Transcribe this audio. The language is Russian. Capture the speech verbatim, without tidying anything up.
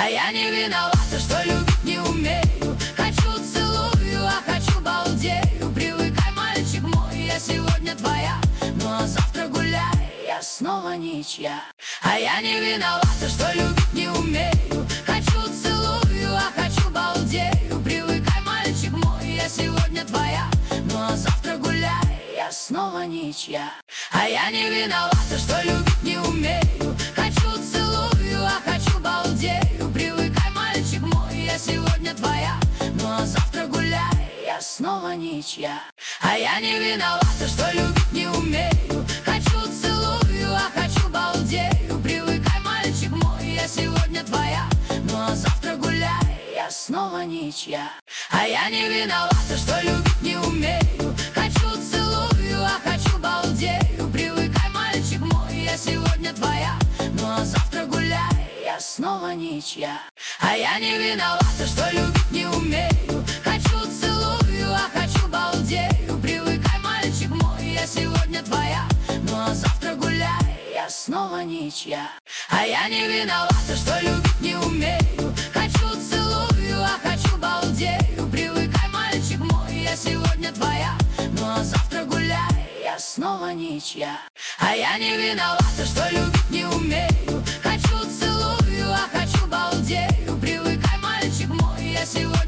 А я не виновата, что любить не умею. Хочу целую, а хочу балдею. Привыкай, мальчик мой, я сегодня твоя, ну а завтра гуляй, я снова ничья. А я не виновата, что любить не умею. Хочу целую, а хочу балдею. Привыкай, мальчик мой, я сегодня твоя, ну а завтра гуляй, я снова ничья. А я не виновата, что любить не умею. Хочу целую, а хочу балдею. Привыкай, мальчик мой, я сегодня твоя, ну а завтра гуляй, я снова ничья. А я не виновата, что любить не умею. Хочу целую, а хочу балдею. Привыкай, мальчик мой, я сегодня твоя, ну а завтра гуляй, я снова ничья. А я не виновата, что любить не умею. Хочу целую, а хочу балдею. Привыкай, мальчик мой, я сегодня твоя, ну а завтра гуляй, я снова ничья. А я не виновата, что любить не умею. Хочу целую, а хочу балдею. Привыкай, мальчик мой, я сегодня твоя, ну а завтра гуляй, я снова ничья. А я не виновата, что любить не умею. Хочу целую, а хочу балдею. Привыкай, мальчик мой, я сегодня твоя, ну а завтра гуляй, я снова ничья. А я не виновата, что любить не умею. Хочу целую, а хочу балдею. Привыкай, мальчик мой, я сегодня